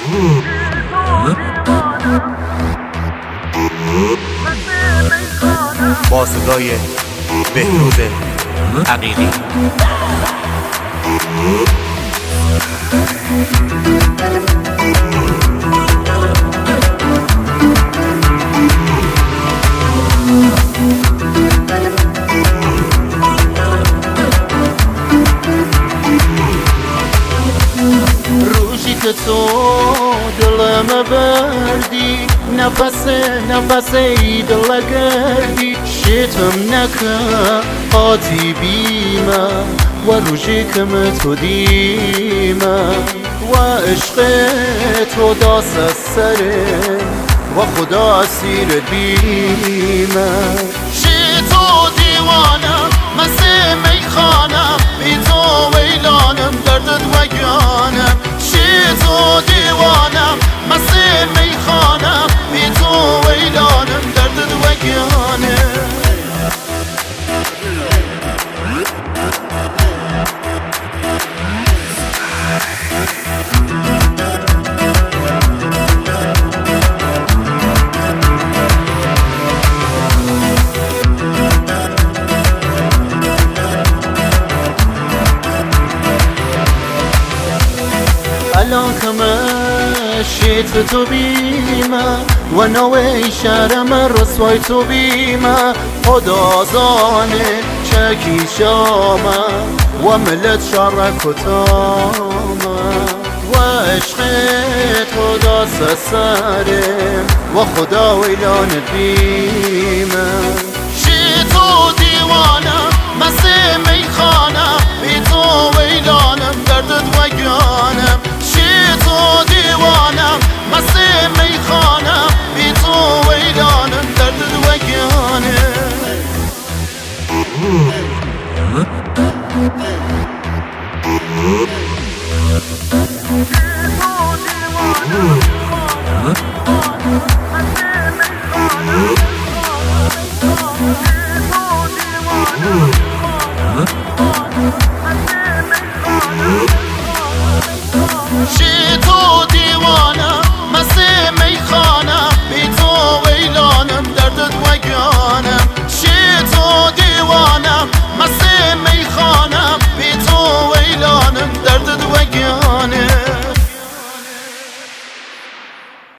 با صدای بهروز عقیلی. روزی که تو دلم بردی نفس ای دل گردی شتم نکن قاطی بیمه و روزی که تو دیمه و عشق تو داست سره و خدا اسیر بیمه شتو دیوانم مثل میخانم بی تو ویلانم دردت وگانم شتو دیوانم مثل میخانم بی تو ویلانم دردت وگانم الان که مشيت تو بیمه و نوی شرم رسوای تو بیمه خدا زانه چکی شامه و ملت شر کتامه و عشق تو داست سره و خدا ویلان بیمه شی تو دیوانه مثل میخانه